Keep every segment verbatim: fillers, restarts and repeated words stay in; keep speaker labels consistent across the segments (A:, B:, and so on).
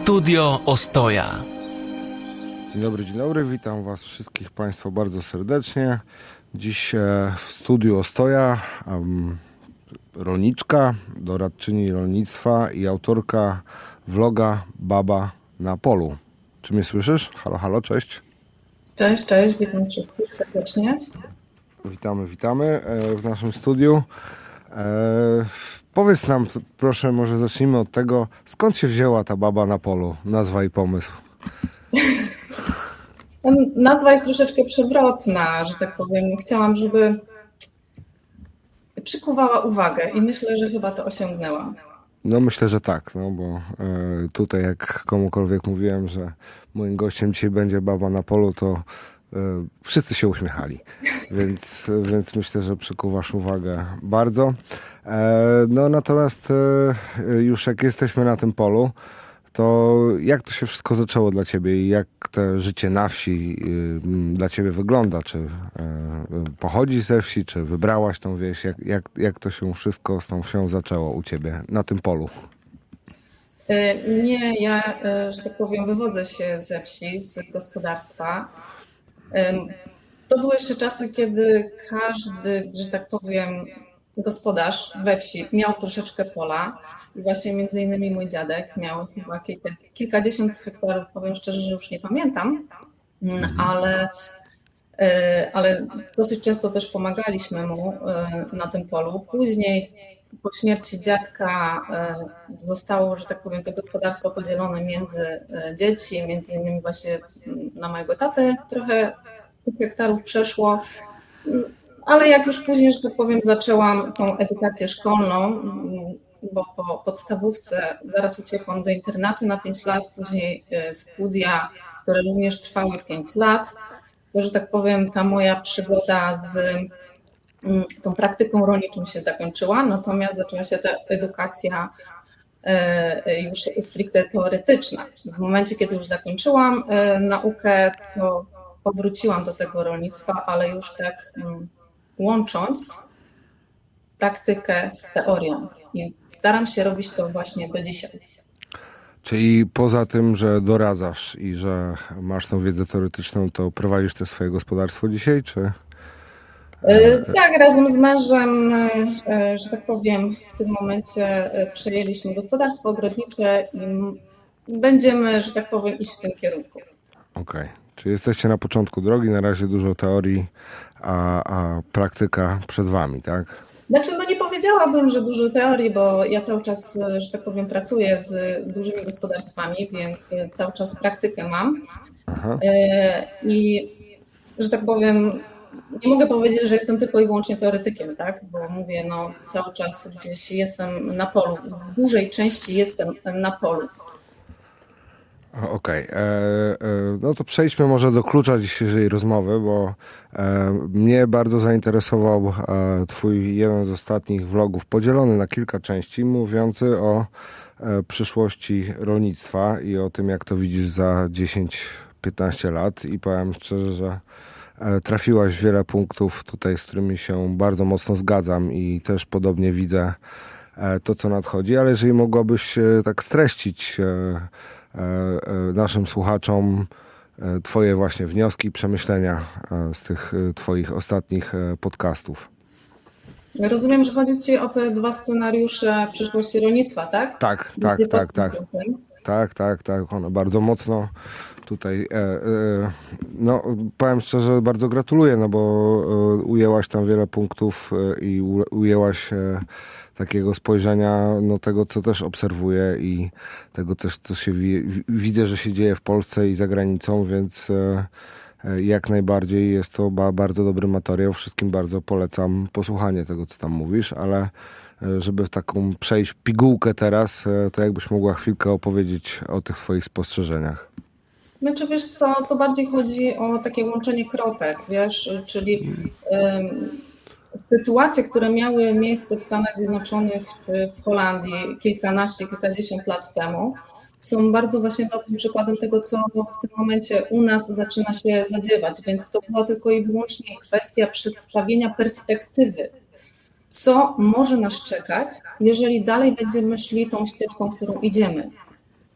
A: Studio Ostoja.
B: Dzień dobry, dzień dobry. Witam Was wszystkich Państwa bardzo serdecznie. Dziś w studiu Ostoja um, rolniczka, doradczyni rolnictwa i autorka vloga Baba na polu. Czy mnie słyszysz? Halo, halo, cześć.
C: Cześć, cześć, witam wszystkich serdecznie.
B: Witamy, witamy w naszym studiu. E, powiedz nam, proszę, może zacznijmy od tego, skąd się wzięła ta baba na polu, nazwa i pomysł?
C: Nazwa jest troszeczkę przewrotna, że tak powiem. Chciałam, żeby przykuwała uwagę i myślę, że chyba to osiągnęłam.
B: No myślę, że tak, no bo e, tutaj jak komukolwiek mówiłem, że moim gościem dzisiaj będzie baba na polu, to e, wszyscy się uśmiechali, więc, więc myślę, że przykuwasz uwagę bardzo. E, no natomiast e, już jak jesteśmy na tym polu, to jak to się wszystko zaczęło dla Ciebie i jak to życie na wsi y, dla Ciebie wygląda? Czy y, pochodzisz ze wsi, czy wybrałaś tą wieś? Jak, jak, jak to się wszystko z tą wsią zaczęło u Ciebie na tym polu?
C: Nie, ja, że tak powiem, wywodzę się ze wsi, z gospodarstwa. To były jeszcze czasy, kiedy każdy, że tak powiem, gospodarz we wsi miał troszeczkę pola. I właśnie między innymi mój dziadek miał chyba kilka, kilkadziesiąt hektarów, powiem szczerze, że już nie pamiętam, ale, ale dosyć często też pomagaliśmy mu na tym polu. Później po śmierci dziadka zostało, że tak powiem, to gospodarstwo podzielone między dzieci, między innymi właśnie na mojego tatę trochę tych hektarów przeszło. Ale jak już później, że tak powiem, zaczęłam tą edukację szkolną, bo po podstawówce zaraz uciekłam do internatu na pięć lat, później studia, które również trwały pięć lat. To, że tak powiem, ta moja przygoda z tą praktyką rolniczą się zakończyła, natomiast zaczęła się ta edukacja już stricte teoretyczna. W momencie, kiedy już zakończyłam naukę, to powróciłam do tego rolnictwa, ale już tak łącząc praktykę z teorią. I staram się robić to właśnie do dzisiaj.
B: Czyli poza tym, że doradzasz i że masz tą wiedzę teoretyczną, to prowadzisz też swoje gospodarstwo dzisiaj, czy?
C: Tak, razem z mężem, że tak powiem, w tym momencie przejęliśmy gospodarstwo ogrodnicze i będziemy, że tak powiem, iść w tym kierunku.
B: Okej. Okay. Czyli jesteście na początku drogi, na razie dużo teorii, a, a praktyka przed wami, tak?
C: Znaczy, no nie powiedziałabym, że dużo teorii, bo ja cały czas, że tak powiem, pracuję z dużymi gospodarstwami, więc cały czas praktykę mam. Aha. I, że tak powiem, nie mogę powiedzieć, że jestem tylko i wyłącznie teoretykiem, tak? Bo mówię, no cały czas gdzieś jestem na polu, w dużej części jestem na polu.
B: Okej, okay. No to przejdźmy może do klucza dzisiejszej rozmowy, bo e, mnie bardzo zainteresował e, Twój jeden z ostatnich vlogów, podzielony na kilka części, mówiący o e, przyszłości rolnictwa i o tym, jak to widzisz za dziesięć piętnaście lat. I powiem szczerze, że e, trafiłaś w wiele punktów tutaj, z którymi się bardzo mocno zgadzam i też podobnie widzę e, to, co nadchodzi, ale jeżeli mogłabyś e, tak streścić e, naszym słuchaczom Twoje właśnie wnioski, przemyślenia z tych Twoich ostatnich podcastów.
C: Rozumiem, że chodzi Ci o te dwa scenariusze przyszłości rolnictwa, tak?
B: Tak, tak, Gdzie tak, tak. Tak, tak, tak. One bardzo mocno tutaj, e, e, no powiem szczerze, bardzo gratuluję, no bo e, ujęłaś tam wiele punktów e, i u, ujęłaś e, takiego spojrzenia, no tego, co też obserwuję i tego też, co się wi- widzę, że się dzieje w Polsce i za granicą, więc e, jak najbardziej jest to ba- bardzo dobry materiał. Wszystkim bardzo polecam posłuchanie tego, co tam mówisz, ale żeby w taką przejść pigułkę teraz, to jakbyś mogła chwilkę opowiedzieć o tych Twoich spostrzeżeniach.
C: Znaczy wiesz co, to bardziej chodzi o takie łączenie kropek, wiesz, czyli um, sytuacje, które miały miejsce w Stanach Zjednoczonych czy w Holandii kilkanaście, kilkadziesiąt lat temu, są bardzo właśnie dobrym przykładem tego, co w tym momencie u nas zaczyna się zadziewać, więc to była tylko i wyłącznie kwestia przedstawienia perspektywy, co może nas czekać, jeżeli dalej będziemy szli tą ścieżką, którą idziemy.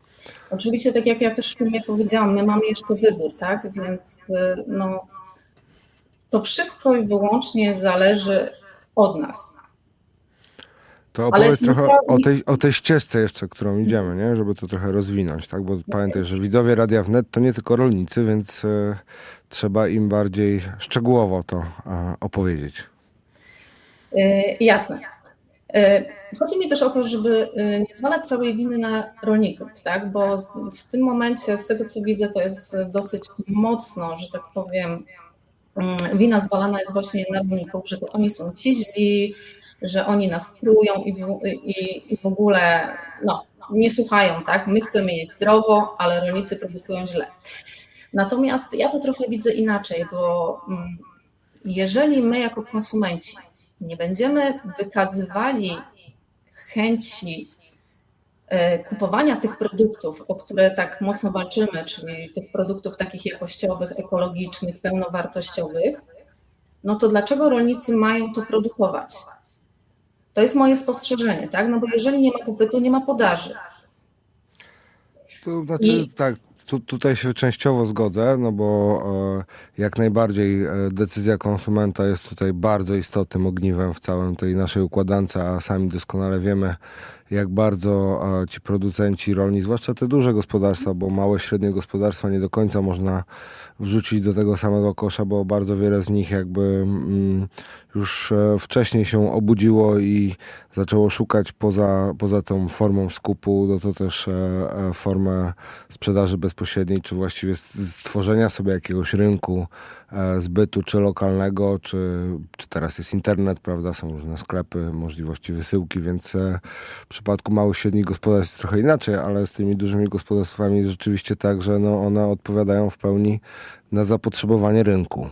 C: Oczywiście, tak jak ja też w filmie powiedziałam, my mamy jeszcze wybór, tak? Więc y, no, to wszystko i wyłącznie zależy od nas.
B: To
C: Ale
B: opowiedz
C: nie
B: trochę o
C: chciałabym-
B: tej, o tej ścieżce jeszcze, którą idziemy, nie? Żeby to trochę rozwinąć, tak? Bo pamiętaj, że widzowie Radia Wnet to nie tylko rolnicy, więc e, trzeba im bardziej szczegółowo to e, opowiedzieć.
C: Y, Jasne. Y, Chodzi mi też o to, żeby y, nie zwalać całej winy na rolników, tak? Bo z- w tym momencie, z tego co widzę, to jest dosyć mocno, że tak powiem, mm, wina zwalana jest właśnie na rolników, że to oni są ci źli, że oni nas trują i, w- i, i w ogóle no, nie słuchają, tak? My chcemy jeść zdrowo, ale rolnicy produkują źle. Natomiast ja to trochę widzę inaczej, bo mm, jeżeli my jako konsumenci nie będziemy wykazywali chęci e, kupowania tych produktów, o które tak mocno walczymy, czyli tych produktów takich jakościowych, ekologicznych, pełnowartościowych, no to dlaczego rolnicy mają to produkować? To jest moje spostrzeżenie, tak? No bo jeżeli nie ma popytu, nie ma podaży.
B: To znaczy,
C: I
B: tak, tu, tutaj się częściowo zgodzę, no bo e, jak najbardziej e, decyzja konsumenta jest tutaj bardzo istotnym ogniwem w całym tej naszej układance, a sami doskonale wiemy, jak bardzo e, ci producenci rolni, zwłaszcza te duże gospodarstwa, bo małe, średnie gospodarstwa nie do końca można wrzucić do tego samego kosza, bo bardzo wiele z nich jakby mm, już e, wcześniej się obudziło i zaczęło szukać poza, poza tą formą skupu, no to też e, e, formę sprzedaży bezpośredniej, czy właściwie stworzenia sobie jakiegoś rynku e, zbytu, czy lokalnego, czy, czy teraz jest internet, prawda, są różne sklepy, możliwości wysyłki, więc e, w przypadku małych, średnich gospodarstw jest trochę inaczej, ale z tymi dużymi gospodarstwami jest rzeczywiście tak, że no one odpowiadają w pełni na zapotrzebowanie rynku.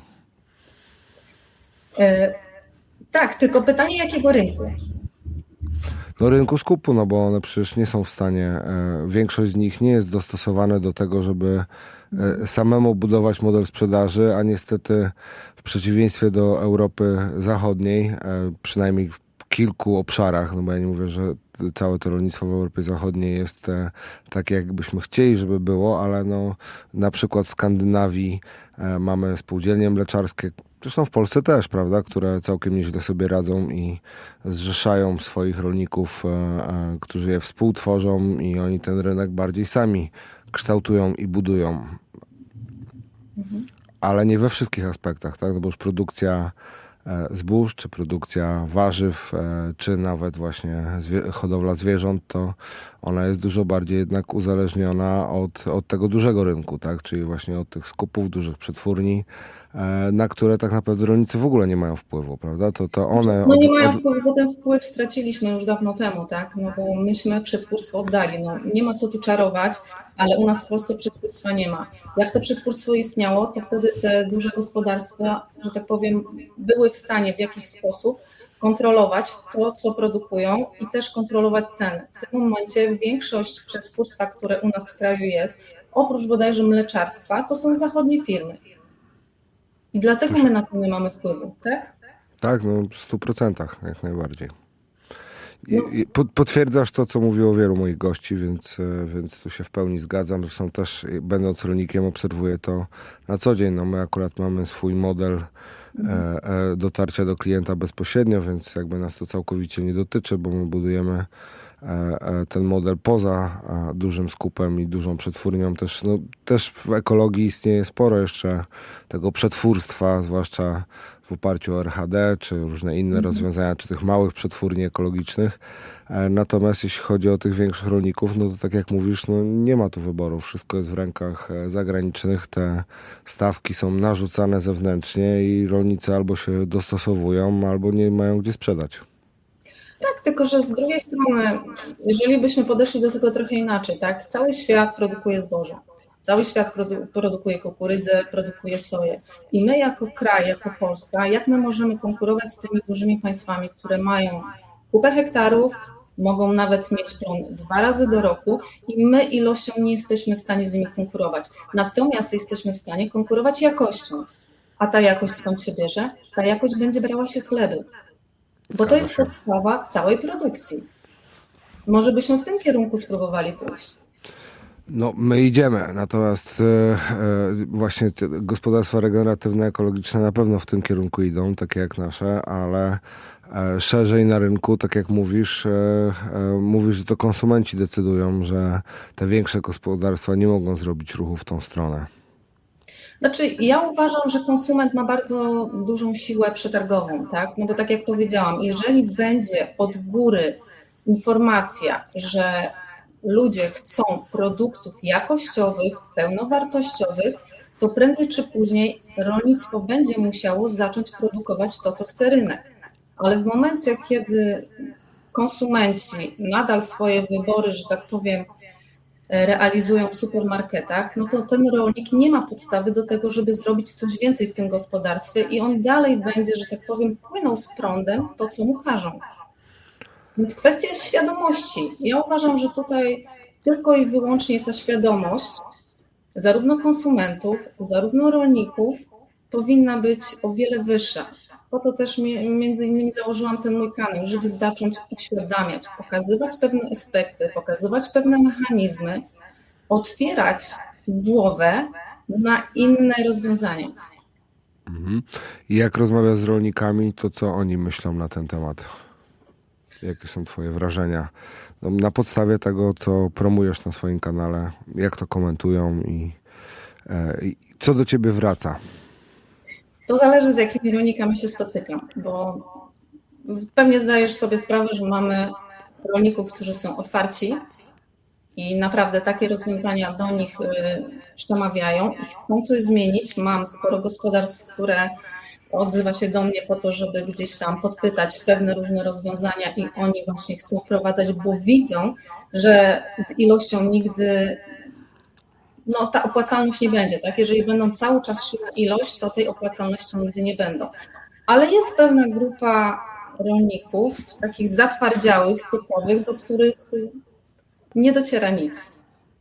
C: e, tak, tylko pytanie, jakiego rynku?
B: No rynku skupu, no bo one przecież nie są w stanie, e, większość z nich nie jest dostosowane do tego, żeby e, samemu budować model sprzedaży, a niestety w przeciwieństwie do Europy Zachodniej, e, przynajmniej w kilku obszarach, no bo ja nie mówię, że całe to rolnictwo w Europie Zachodniej jest e, takie, jakbyśmy chcieli, żeby było, ale no na przykład w Skandynawii e, mamy spółdzielnie mleczarskie, zresztą w Polsce też, prawda, które całkiem nieźle sobie radzą i zrzeszają swoich rolników, e, e, którzy je współtworzą i oni ten rynek bardziej sami kształtują i budują. Ale nie we wszystkich aspektach, tak? No bo już produkcja e, zbóż, czy produkcja warzyw, e, czy nawet właśnie zwie- hodowla zwierząt, to ona jest dużo bardziej jednak uzależniona od, od tego dużego rynku, tak? Czyli właśnie od tych skupów, dużych przetwórni, e, na które tak naprawdę rolnicy w ogóle nie mają wpływu, prawda? To, to one
C: No
B: od,
C: nie mają
B: od,
C: wpływu, bo ten wpływ straciliśmy już dawno temu, tak? No bo myśmy przetwórstwo oddali. No, nie ma co tu czarować, ale u nas w Polsce przetwórstwa nie ma. Jak to przetwórstwo istniało, to wtedy te duże gospodarstwa, że tak powiem, były w stanie w jakiś sposób kontrolować to, co produkują i też kontrolować ceny. W tym momencie większość przetwórstwa, które u nas w kraju jest, oprócz bodajże mleczarstwa, to są zachodnie firmy. I dlatego my na to nie mamy wpływu, tak?
B: tak, no w stu procentach jak najbardziej. I,
C: No.
B: i po- potwierdzasz to, co mówiło wielu moich gości, więc, e, więc tu się w pełni zgadzam. Zresztą też e, będąc rolnikiem obserwuję to na co dzień. No my akurat mamy swój model e, e, dotarcia do klienta bezpośrednio, więc jakby nas to całkowicie nie dotyczy, bo my budujemy e, e, ten model poza e, dużym skupem i dużą przetwórnią. Też, no, też w ekologii istnieje sporo jeszcze tego przetwórstwa, zwłaszcza w oparciu o R H D, czy różne inne rozwiązania, czy tych małych przetwórni ekologicznych. E, Natomiast jeśli chodzi o tych większych rolników, no to tak jak mówisz, no nie ma tu wyboru. Wszystko jest w rękach e, zagranicznych. Te stawki są narzucane zewnętrznie i rolnicy albo się dostosowują, albo nie mają gdzie sprzedać.
C: Tak, tylko że z drugiej strony, jeżeli byśmy podeszli do tego trochę inaczej, tak, cały świat produkuje zboże, cały świat produ- produkuje kukurydzę, produkuje soję i my jako kraj, jako Polska, jak my możemy konkurować z tymi dużymi państwami, które mają kupę hektarów, mogą nawet mieć plon dwa razy do roku i my ilością nie jesteśmy w stanie z nimi konkurować. Natomiast jesteśmy w stanie konkurować jakością. A ta jakość skąd się bierze? Ta jakość będzie brała się z chlebu. Bo to jest
B: się.
C: podstawa całej produkcji. Może byśmy w tym kierunku spróbowali pójść.
B: No, my idziemy, natomiast e, e, właśnie te gospodarstwa regeneratywne, ekologiczne na pewno w tym kierunku idą, takie jak nasze, ale e, szerzej na rynku, tak jak mówisz, e, e, mówisz, że to konsumenci decydują, że te większe gospodarstwa nie mogą zrobić ruchu w tą stronę.
C: Znaczy, ja uważam, że konsument ma bardzo dużą siłę przetargową, tak? No bo tak jak powiedziałam, jeżeli będzie od góry informacja, że ludzie chcą produktów jakościowych, pełnowartościowych, to prędzej czy później rolnictwo będzie musiało zacząć produkować to, co chce rynek. Ale w momencie, kiedy konsumenci nadal swoje wybory, że tak powiem, realizują w supermarketach, no to ten rolnik nie ma podstawy do tego, żeby zrobić coś więcej w tym gospodarstwie i on dalej będzie, że tak powiem, płynął z prądem to, co mu każą. Więc kwestia jest świadomości. Ja uważam, że tutaj tylko i wyłącznie ta świadomość zarówno konsumentów, zarówno rolników powinna być o wiele wyższa. Po to też między innymi założyłam ten mój kanał, żeby zacząć uświadamiać, pokazywać pewne aspekty, pokazywać pewne mechanizmy, otwierać głowę na inne rozwiązania.
B: Mhm. I jak rozmawiasz z rolnikami, to co oni myślą na ten temat? Jakie są twoje wrażenia? No, na podstawie tego, co promujesz na swoim kanale, jak to komentują i, e, i co do ciebie wraca?
C: To zależy, z jakimi rolnikami się spotykam, bo pewnie zdajesz sobie sprawę, że mamy rolników, którzy są otwarci i naprawdę takie rozwiązania do nich przemawiają i chcą coś zmienić. Mam sporo gospodarstw, które odzywa się do mnie po to, żeby gdzieś tam podpytać pewne różne rozwiązania i oni właśnie chcą wprowadzać, bo widzą, że z ilością nigdy no, ta opłacalność nie będzie, tak? Jeżeli będą cały czas szli na ilość, to tej opłacalności nigdy nie będą. Ale jest pewna grupa rolników, takich zatwardziałych, typowych, do których nie dociera nic.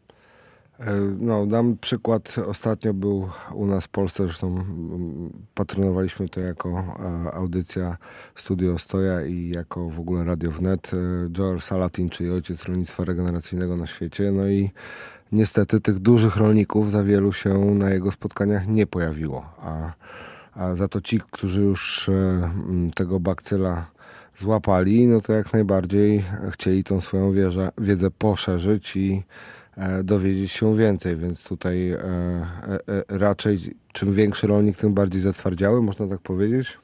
B: No, dam przykład. Ostatnio był u nas w Polsce, zresztą patronowaliśmy to jako audycja Studio Stoja i jako w ogóle Radio Wnet, Joel Salatin, czyli ojciec rolnictwa regeneracyjnego na świecie. No i niestety tych dużych rolników za wielu się na jego spotkaniach nie pojawiło, a, a za to ci, którzy już tego bakcyla złapali, no to jak najbardziej chcieli tą swoją wieżę, wiedzę poszerzyć i dowiedzieć się więcej, więc tutaj e, e, raczej czym większy rolnik, tym bardziej zatwardziały, można tak powiedzieć?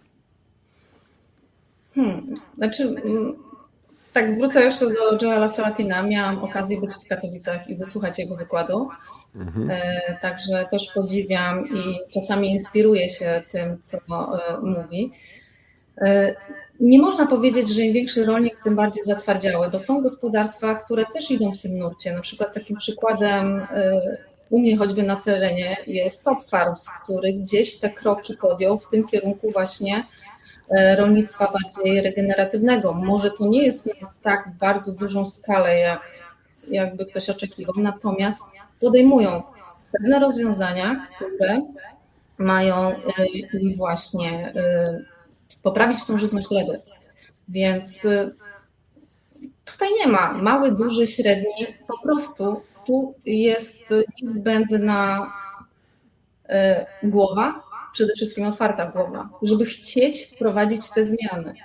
C: Hmm. Znaczy, tak wrócę jeszcze do Joela Salatina. Miałam okazję być w Katowicach i wysłuchać jego wykładu. Mhm. E, także też podziwiam i czasami inspiruję się tym, co e, mówi. E, Nie można powiedzieć, że im większy rolnik, tym bardziej zatwardziały, bo są gospodarstwa, które też idą w tym nurcie. Na przykład takim przykładem u mnie choćby na terenie jest Top Farms, który gdzieś te kroki podjął w tym kierunku właśnie rolnictwa bardziej regeneratywnego. Może to nie jest na tak bardzo dużą skalę, jak, jakby ktoś oczekiwał, natomiast podejmują pewne rozwiązania, które mają im właśnie poprawić tą żyzność gleby. Więc tutaj nie ma mały, duży, średni, po prostu tu jest niezbędna głowa, przede wszystkim otwarta głowa, żeby chcieć wprowadzić te zmiany.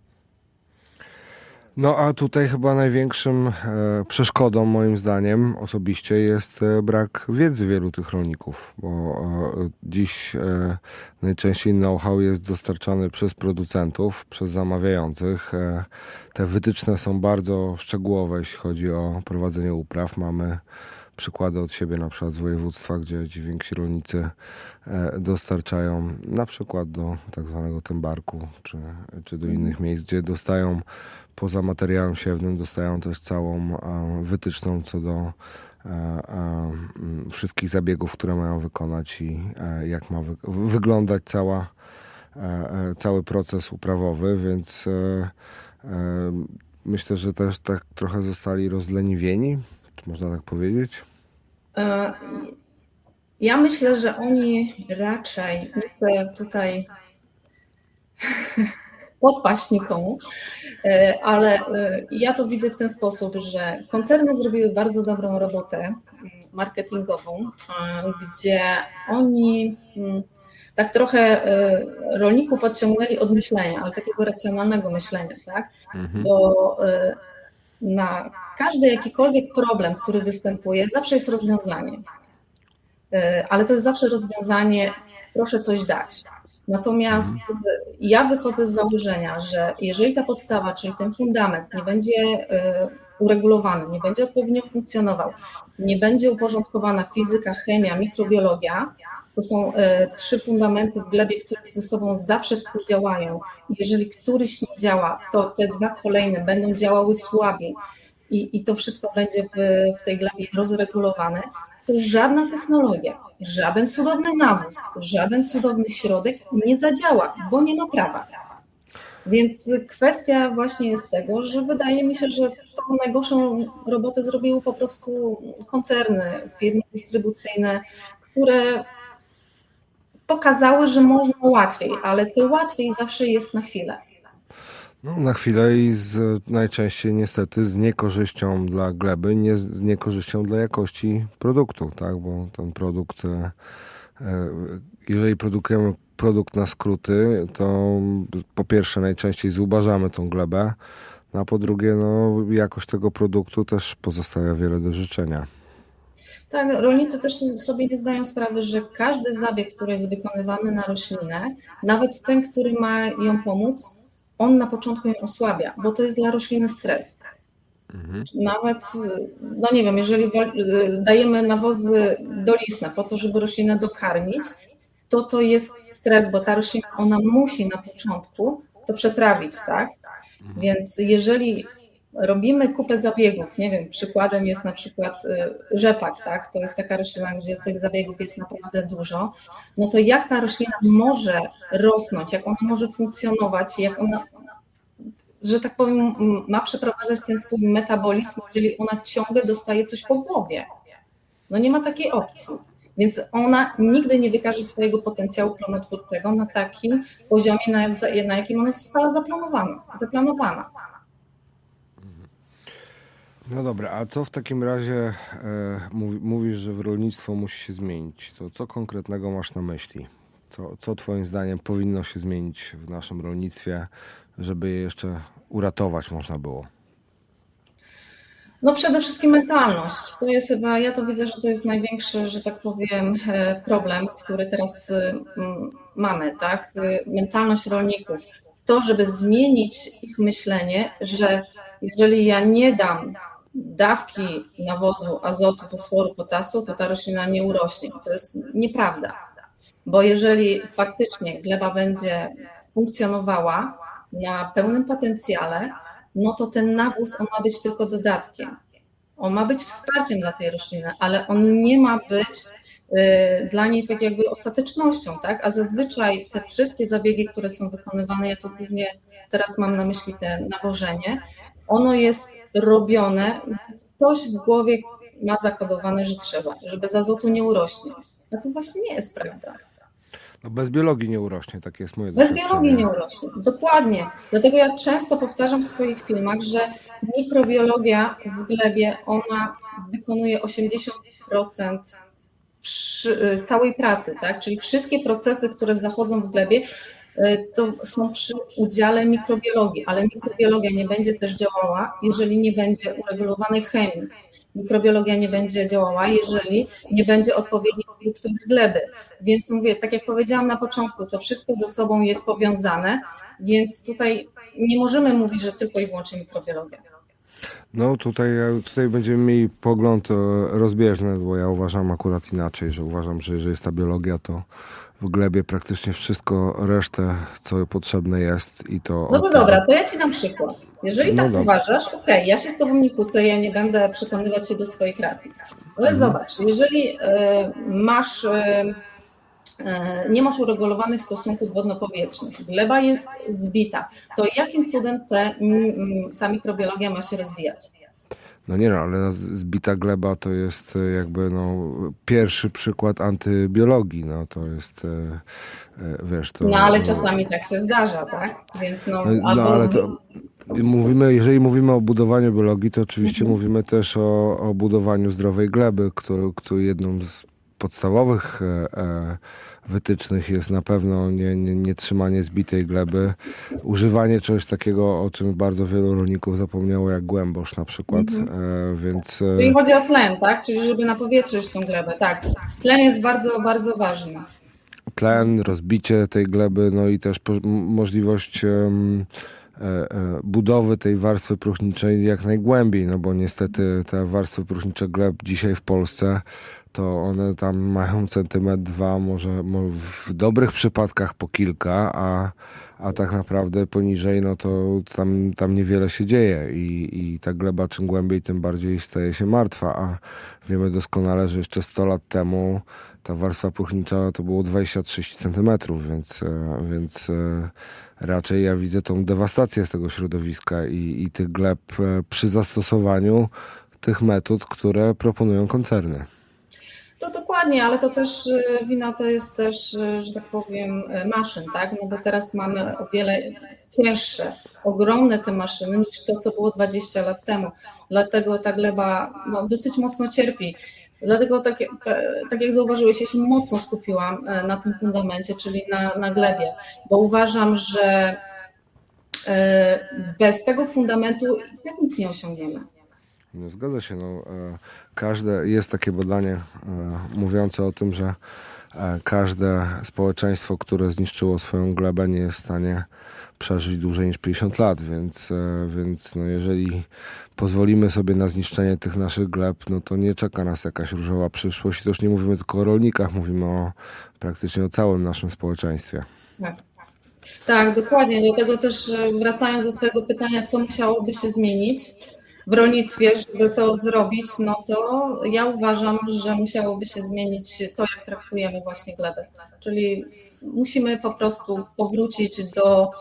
B: No a tutaj chyba największym e, przeszkodą moim zdaniem osobiście jest e, brak wiedzy wielu tych rolników, bo e, dziś e, najczęściej know-how jest dostarczany przez producentów, przez zamawiających. E, te wytyczne są bardzo szczegółowe, jeśli chodzi o prowadzenie upraw. Mamy przykłady od siebie, na przykład z województwa, gdzie ci więksi rolnicy dostarczają na przykład do tak zwanego Tębarku, czy, czy do innych miejsc, gdzie dostają poza materiałem siewnym, dostają też całą wytyczną co do wszystkich zabiegów, które mają wykonać i jak ma wy wyglądać cała, cały proces uprawowy, więc myślę, że też tak trochę zostali rozleniwieni, czy można tak powiedzieć?
C: Ja myślę, że oni raczej, nie chcę tutaj podpaść nikomu, ale ja to widzę w ten sposób, że koncerny zrobiły bardzo dobrą robotę marketingową, gdzie oni tak trochę rolników odciągnęli od myślenia, ale takiego racjonalnego myślenia, tak? Mhm. Bo na każdy jakikolwiek problem, który występuje, zawsze jest rozwiązanie. Ale to jest zawsze rozwiązanie, proszę coś dać. Natomiast ja wychodzę z założenia, że jeżeli ta podstawa, czyli ten fundament nie będzie uregulowany, nie będzie odpowiednio funkcjonował, nie będzie uporządkowana fizyka, chemia, mikrobiologia, to są trzy fundamenty w glebie, które ze sobą zawsze współdziałają. Jeżeli któryś nie działa, to te dwa kolejne będą działały słabiej i, i to wszystko będzie w, w tej glebie rozregulowane, to żadna technologia, żaden cudowny nawóz, żaden cudowny środek nie zadziała, bo nie ma prawa. Więc kwestia właśnie jest tego, że wydaje mi się, że tą najgorszą robotę zrobiły po prostu koncerny, firmy dystrybucyjne, które pokazały, że można łatwiej, ale to łatwiej zawsze jest na chwilę.
B: No, na chwilę i z, najczęściej niestety z niekorzyścią dla gleby, nie z niekorzyścią dla jakości produktu, tak? Bo ten produkt, jeżeli produkujemy produkt na skróty, to po pierwsze najczęściej zubażamy tą glebę, a po drugie no, jakość tego produktu też pozostawia wiele do życzenia.
C: Tak, rolnicy też sobie nie zdają sprawy, że każdy zabieg, który jest wykonywany na roślinę, nawet ten, który ma ją pomóc, on na początku ją osłabia, bo to jest dla rośliny stres. Mhm. Nawet, no nie wiem, jeżeli dajemy nawozy dolistne po to, żeby roślinę dokarmić, to to jest stres, bo ta roślina, ona musi na początku to przetrawić, tak? Mhm. Więc jeżeli robimy kupę zabiegów, nie wiem, przykładem jest na przykład rzepak, tak? To jest taka roślina, gdzie tych zabiegów jest naprawdę dużo, no to jak ta roślina może rosnąć, jak ona może funkcjonować, jak ona, że tak powiem, ma przeprowadzać ten swój metabolizm, jeżeli ona ciągle dostaje coś po głowie. No nie ma takiej opcji. Więc ona nigdy nie wykaże swojego potencjału plonotwórczego na takim poziomie, na, na jakim ona została zaplanowana. zaplanowana.
B: No dobra, a co w takim razie e, mówisz, że w rolnictwo musi się zmienić? To co konkretnego masz na myśli? Co, co twoim zdaniem powinno się zmienić w naszym rolnictwie, żeby je jeszcze uratować można było?
C: No przede wszystkim mentalność. To jest chyba, ja to widzę, że to jest największy, że tak powiem, problem, który teraz mamy, tak? Mentalność rolników. To, żeby zmienić ich myślenie, że jeżeli ja nie dam dawki nawozu, azotu, fosforu, potasu, to ta roślina nie urośnie. To jest nieprawda, bo jeżeli faktycznie gleba będzie funkcjonowała na pełnym potencjale, no to ten nawóz, on ma być tylko dodatkiem. On ma być wsparciem dla tej rośliny, ale on nie ma być y, dla niej tak jakby ostatecznością, tak? A zazwyczaj te wszystkie zabiegi, które są wykonywane, ja to głównie teraz mam na myśli te nawożenie, ono jest robione, ktoś w głowie ma zakodowane, że trzeba, że bez azotu nie urośnie. A to właśnie nie jest prawda.
B: No bez biologii nie urośnie, tak jest moje
C: Bez biologii nie urośnie, dokładnie. Dlatego ja często powtarzam w swoich filmach, że mikrobiologia w glebie, ona wykonuje osiemdziesiąt procent całej pracy, tak? Czyli wszystkie procesy, które zachodzą w glebie, to są przy udziale mikrobiologii, ale mikrobiologia nie będzie też działała, jeżeli nie będzie uregulowanej chemii. Mikrobiologia nie będzie działała, jeżeli nie będzie odpowiedniej struktury gleby. Więc mówię, tak jak powiedziałam na początku, to wszystko ze sobą jest powiązane, więc tutaj nie możemy mówić, że tylko i wyłącznie mikrobiologia.
B: No tutaj, tutaj będziemy mieli pogląd rozbieżny, bo ja uważam akurat inaczej, że uważam, że jeżeli jest ta biologia, to w glebie praktycznie wszystko, resztę, co potrzebne jest i to...
C: No to dobra, to ja ci dam przykład. Jeżeli no tak dobra. uważasz, okej, okay, ja się z tobą nie kłócę, ja nie będę przekonywać się do swoich racji. Ale mhm. zobacz, jeżeli y, masz... Y, nie masz uregulowanych stosunków wodno-powietrznych, gleba jest zbita, to jakim cudem te, ta mikrobiologia ma się rozwijać?
B: No nie no, ale zbita gleba to jest e, jakby no, pierwszy przykład antybiologii. No to jest, e, e, wiesz, to...
C: No ale
B: e,
C: czasami tak się zdarza, tak? Więc no
B: No, no
C: albo
B: ale to mówimy, jeżeli mówimy o budowaniu biologii, to oczywiście mówimy też o, o budowaniu zdrowej gleby, który, który jedną z podstawowych e, e, wytycznych jest na pewno nie, nie, nie trzymanie zbitej gleby, używanie czegoś takiego, o czym bardzo wielu rolników zapomniało, jak głębosz na przykład, e, więc... E,
C: Czyli chodzi o tlen, tak? Czyli żeby napowietrzyć tą glebę, tak. Tlen jest bardzo, bardzo ważny.
B: tlen, rozbicie tej gleby, no i też po, m- możliwość em, e, e, budowy tej warstwy próchniczej jak najgłębiej, no bo niestety te warstwy próchnicze gleb dzisiaj w Polsce to one tam mają centymetr, dwa, może, mo- w dobrych przypadkach po kilka, a, a tak naprawdę poniżej, no to tam, tam niewiele się dzieje i, i ta gleba czym głębiej, tym bardziej staje się martwa, a wiemy doskonale, że jeszcze sto lat temu ta warstwa próchnicza to było dwadzieścia trzydzieści centymetrów, więc, e, więc e, raczej ja widzę tą dewastację z tego środowiska i, i tych gleb e, przy zastosowaniu tych metod, które proponują koncerny.
C: To dokładnie, ale to też y, wina to jest też, y, że tak powiem, y, maszyn, tak? No bo teraz mamy o wiele cięższe, ogromne te maszyny niż to, co było dwadzieścia lat temu. Dlatego ta gleba no, dosyć mocno cierpi. Dlatego tak, tak, tak jak zauważyłeś, ja się mocno skupiłam y, na tym fundamencie, czyli na, na glebie, bo uważam, że y, bez tego fundamentu i tak nic nie osiągniemy.
B: No, zgadza się. No, e, każde, jest takie badanie e, mówiące o tym, że e, każde społeczeństwo, które zniszczyło swoją glebę, nie jest w stanie przeżyć dłużej niż pięćdziesiąt lat, więc, e, więc no, jeżeli pozwolimy sobie na zniszczenie tych naszych gleb, no to nie czeka nas jakaś różowa przyszłość. I to już nie mówimy tylko o rolnikach, mówimy o praktycznie o całym naszym społeczeństwie.
C: Tak. Tak, dokładnie. Dlatego też e, wracając do Twojego pytania, co musiałoby się zmienić w rolnictwie, żeby to zrobić, no to ja uważam, że musiałoby się zmienić to, jak traktujemy właśnie glebę. Czyli musimy po prostu powrócić do,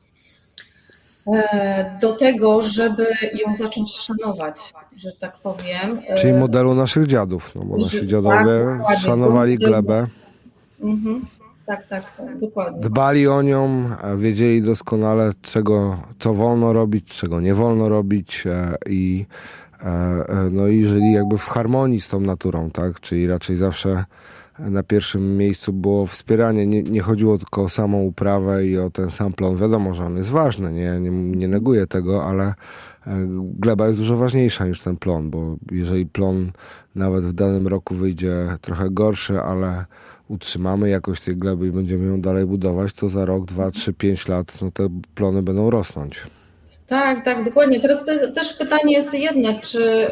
C: e, do tego, żeby ją zacząć szanować, że tak powiem.
B: Czyli
C: E,
B: modelu naszych dziadów, no bo
C: że-
B: nasi
C: tak,
B: dziadowie
C: dokładnie.
B: szanowali glebę.
C: Mhm. Tak, tak, tak, dokładnie.
B: Dbali o nią, e, wiedzieli doskonale, czego, co wolno robić, czego nie wolno robić e, i e, e, no i żyli jakby w harmonii z tą naturą, tak? Czyli raczej zawsze na pierwszym miejscu było wspieranie. Nie, nie chodziło tylko o samą uprawę i o ten sam plon. Wiadomo, że on jest ważny, nie, nie, nie neguję tego, ale e, gleba jest dużo ważniejsza niż ten plon, bo jeżeli plon nawet w danym roku wyjdzie trochę gorszy, ale utrzymamy jakość tej gleby i będziemy ją dalej budować, to za rok, dwa, trzy, pięć lat no te plony będą rosnąć.
C: Tak, tak, dokładnie. Teraz te, też pytanie jest jedno, czy y,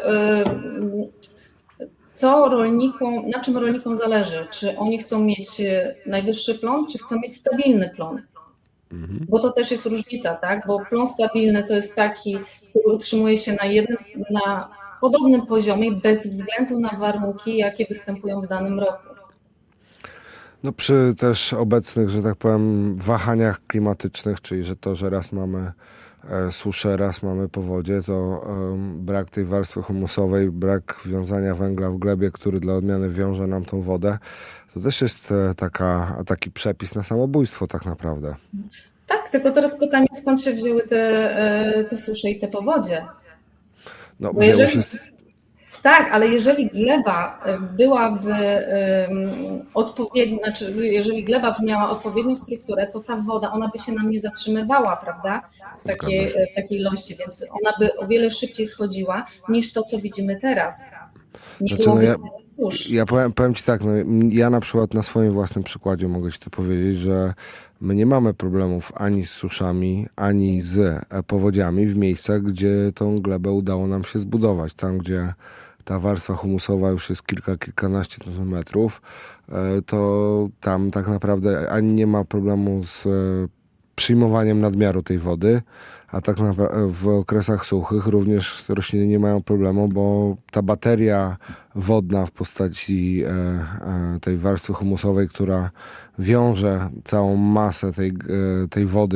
C: co rolnikom, na czym rolnikom zależy? Czy oni chcą mieć y, najwyższy plon, czy chcą mieć stabilny plon? Bo to też jest różnica, tak? Bo plon stabilny to jest taki, który utrzymuje się na jednym, na podobnym poziomie bez względu na warunki, jakie występują w danym roku.
B: No przy też obecnych, że tak powiem, wahaniach klimatycznych, czyli że to, że raz mamy e, suszę, raz mamy powodzie, to em, brak tej warstwy humusowej, brak wiązania węgla w glebie, który dla odmiany wiąże nam tą wodę, to też jest e, taka, taki przepis na samobójstwo tak naprawdę.
C: Tak, tylko teraz pytanie, skąd się wzięły te, e, te susze i te powodzie?
B: No
C: Bo
B: wzięło
C: jeżeli,
B: się... z-
C: tak, ale jeżeli gleba e, byłaby em, odpowiednia, znaczy jeżeli gleba by miała odpowiednią strukturę, to ta woda, ona by się nam nie zatrzymywała, prawda, w takiej,
B: Zgadza się.
C: w takiej ilości, więc ona by o wiele szybciej schodziła niż to, co widzimy teraz. Nie
B: Znaczy, no
C: byłoby
B: ja,
C: tyle susz.
B: ja powiem, powiem ci tak, no, ja na przykład na swoim własnym przykładzie mogę ci to powiedzieć, że my nie mamy problemów ani z suszami, ani z e, powodziami w miejscach, gdzie tą glebę udało nam się zbudować. Tam, gdzie ta warstwa humusowa już jest kilka, kilkanaście centymetrów, e, to tam tak naprawdę ani nie ma problemu z e, przyjmowaniem nadmiaru tej wody, a tak naprawdę w okresach suchych również rośliny nie mają problemu, bo ta bateria wodna w postaci e, e, tej warstwy humusowej, która wiąże całą masę tej, e, tej wody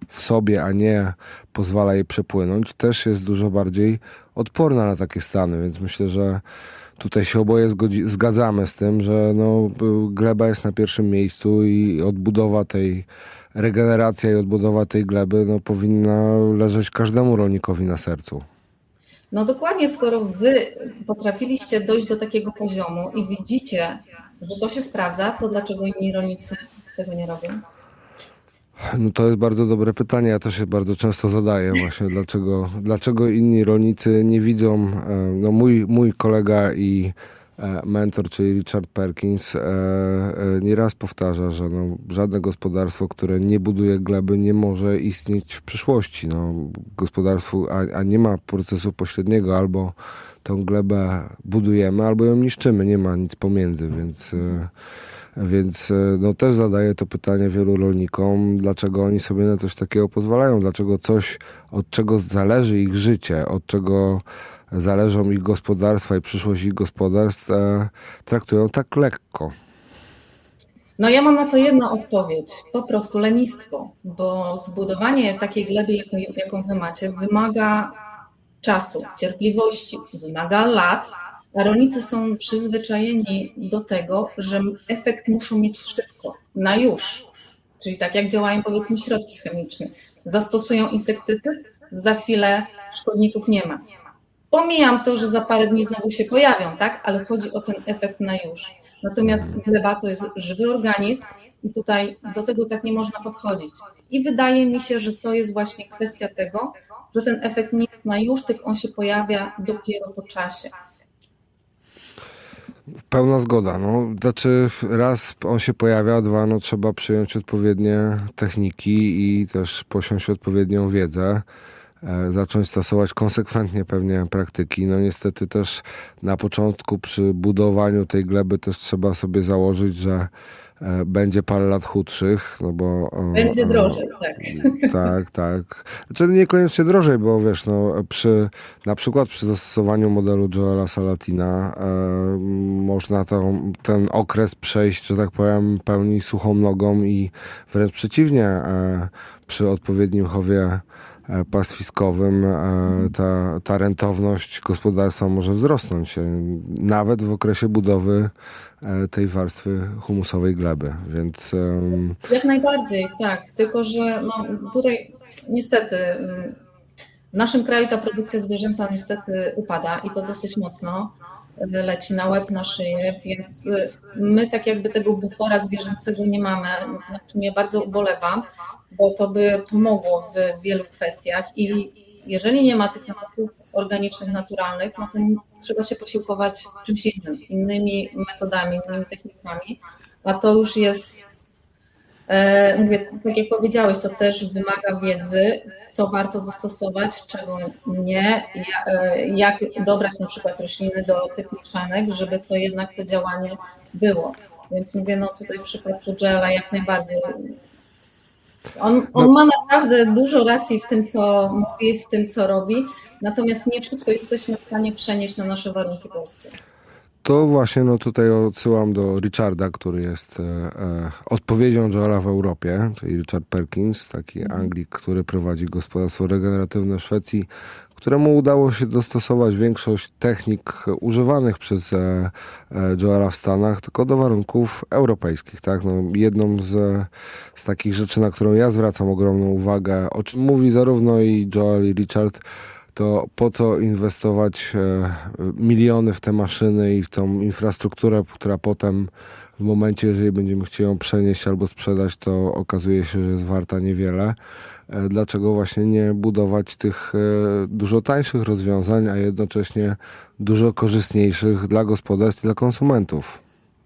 B: w sobie, a nie pozwala jej przepłynąć, też jest dużo bardziej odporna na takie stany, więc myślę, że tutaj się oboje zgodzi, zgadzamy z tym, że no, gleba jest na pierwszym miejscu i odbudowa tej, regeneracja i odbudowa tej gleby no, powinna leżeć każdemu rolnikowi na sercu.
C: No dokładnie, skoro wy potrafiliście dojść do takiego poziomu i widzicie, że to się sprawdza, to dlaczego inni rolnicy tego nie robią?
B: No to jest bardzo dobre pytanie, ja to się bardzo często zadaję właśnie, dlaczego, dlaczego inni rolnicy nie widzą, e, no mój, mój kolega i e, mentor, czyli Richard Perkins, e, e, nieraz powtarza, że no, żadne gospodarstwo, które nie buduje gleby, nie może istnieć w przyszłości. No, gospodarstwo, a, a nie ma procesu pośredniego, albo tą glebę budujemy, albo ją niszczymy, nie ma nic pomiędzy, więc... E, Więc no, też zadaję to pytanie wielu rolnikom, dlaczego oni sobie na coś takiego pozwalają, dlaczego coś, od czego zależy ich życie, od czego zależą ich gospodarstwa i przyszłość ich gospodarstw, e, traktują tak lekko.
C: No ja mam na to jedną odpowiedź, po prostu lenistwo, bo zbudowanie takiej gleby, jaką, jaką wy macie, wymaga czasu, cierpliwości, wymaga lat, a rolnicy są przyzwyczajeni do tego, że efekt muszą mieć szybko, na już. Czyli tak jak działają powiedzmy środki chemiczne. Zastosują insektycyd, za chwilę szkodników nie ma. Pomijam to, że za parę dni znowu się pojawią, tak? Ale chodzi o ten efekt na już. Natomiast gleba to jest żywy organizm i tutaj do tego tak nie można podchodzić. I wydaje mi się, że to jest właśnie kwestia tego, że ten efekt nie jest na już, tylko on się pojawia dopiero po czasie.
B: Pełna zgoda. No, znaczy raz on się pojawia, dwa, no trzeba przyjąć odpowiednie techniki i też posiąść odpowiednią wiedzę, e, zacząć stosować konsekwentnie pewnie praktyki. No niestety też na początku przy budowaniu tej gleby też trzeba sobie założyć, że e, będzie parę lat chudszych, no bo...
C: Będzie drożej, tak.
B: Tak, tak. Znaczy niekoniecznie drożej, bo wiesz, no przy, na przykład przy zastosowaniu modelu Joela Salatina e, można to, ten okres przejść, że tak powiem, pełni suchą nogą i wręcz przeciwnie, e, przy odpowiednim chowie pastwiskowym ta, ta rentowność gospodarstwa może wzrosnąć, nawet w okresie budowy tej warstwy humusowej gleby, więc...
C: Jak najbardziej, tak, tylko że no, tutaj niestety w naszym kraju ta produkcja zwierzęca niestety upada i to dosyć mocno leci na łeb, na szyję, więc my tak jakby tego bufora zwierzęcego nie mamy, na czym ja bardzo ubolewam, bo to by pomogło w wielu kwestiach i jeżeli nie ma tych nawyków organicznych, naturalnych, no to trzeba się posiłkować czymś innym, innymi metodami, innymi technikami, a to już jest, e, mówię, tak jak powiedziałeś, to też wymaga wiedzy, co warto zastosować, czego nie, jak dobrać na przykład rośliny do tych mieszanek, żeby to jednak to działanie było. Więc mówię, no tutaj w przypadku Joela jak najbardziej. On, on ma naprawdę dużo racji w tym, co mówi, w tym, co robi, natomiast nie wszystko jesteśmy w stanie przenieść na nasze warunki polskie.
B: To właśnie no tutaj odsyłam do Richarda, który jest e, e, odpowiedzią Joela w Europie, czyli Richard Perkins, taki Anglik, który prowadzi gospodarstwo regeneratywne w Szwecji, któremu udało się dostosować większość technik używanych przez e, e, Joela w Stanach, tylko do warunków europejskich. Tak? No, jedną z, z takich rzeczy, na którą ja zwracam ogromną uwagę, o czym mówi zarówno i Joel, i Richard, to po co inwestować miliony w te maszyny i w tą infrastrukturę, która potem w momencie, jeżeli będziemy chcieli ją przenieść albo sprzedać, to okazuje się, że jest warta niewiele. Dlaczego właśnie nie budować tych dużo tańszych rozwiązań, a jednocześnie dużo korzystniejszych dla gospodarstw i dla konsumentów?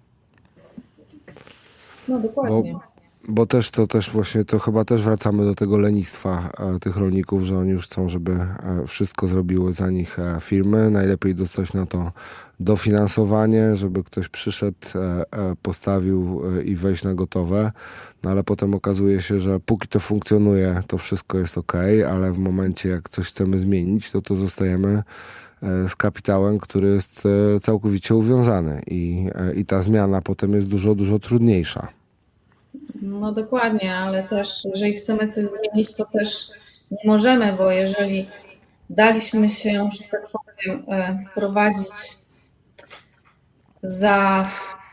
C: No dokładnie.
B: Bo... Bo też to też właśnie, to chyba też wracamy do tego lenistwa e, tych rolników, że oni już chcą, żeby e, wszystko zrobiły za nich e, firmy. Najlepiej dostać na to dofinansowanie, żeby ktoś przyszedł, e, e, postawił e, i wejść na gotowe. No ale potem okazuje się, że póki to funkcjonuje, to wszystko jest ok, ale w momencie jak coś chcemy zmienić, to to zostajemy e, z kapitałem, który jest e, całkowicie uwiązany i, e, i ta zmiana potem jest dużo, dużo trudniejsza.
C: No dokładnie, ale też jeżeli chcemy coś zmienić, to też nie możemy, bo jeżeli daliśmy się, że tak powiem, e, prowadzić za,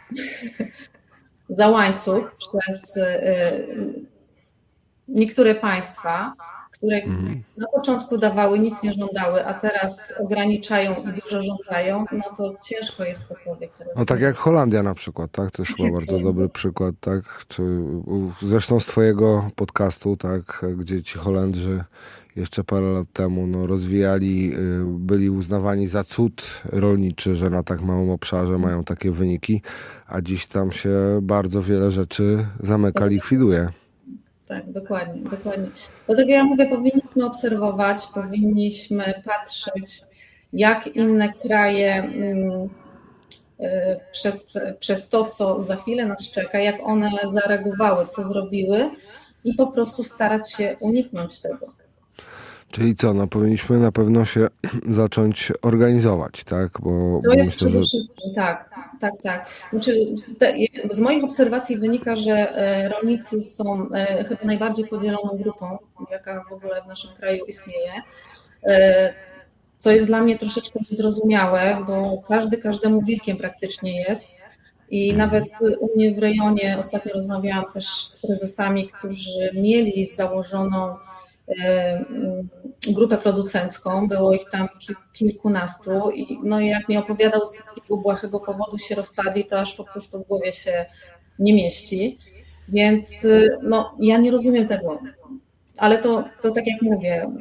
C: za łańcuch przez e, niektóre państwa, które na początku dawały, nic nie żądały, a teraz ograniczają i dużo żądają, no to ciężko jest cokolwiek teraz
B: No tak
C: zmienić.
B: jak Holandia na przykład, tak? To jest chyba bardzo dobry przykład, tak? Czy u- zresztą z twojego podcastu, tak? Gdzie ci Holendrzy jeszcze parę lat temu no, rozwijali, y, byli uznawani za cud rolniczy, że na tak małym obszarze mają takie wyniki, a dziś tam się bardzo wiele rzeczy zamyka, likwiduje.
C: Tak, dokładnie, dokładnie. Dlatego ja mówię, powinniśmy obserwować, powinniśmy patrzeć, jak inne kraje mm, y, przez, przez to, co za chwilę nas czeka, jak one zareagowały, co zrobiły i po prostu starać się uniknąć tego.
B: Czyli co, no powinniśmy na pewno się zacząć organizować, tak? Bo,
C: To
B: bo
C: jest
B: myślę, że
C: przede wszystkim, tak, tak, tak. Znaczy, te, z moich obserwacji wynika, że e, rolnicy są e, chyba najbardziej podzieloną grupą, jaka w ogóle w naszym kraju istnieje. E, Co jest dla mnie troszeczkę niezrozumiałe, bo każdy każdemu wilkiem praktycznie jest. I nawet u mnie w rejonie ostatnio rozmawiałam też z prezesami, którzy mieli założoną e, grupę producencką, było ich tam ki- kilkunastu i no i jak mi opowiadał, z jakiego błahego powodu się rozpadli, to aż po prostu w głowie się nie mieści. Więc y, no, ja nie rozumiem tego, ale to, to tak jak mówię,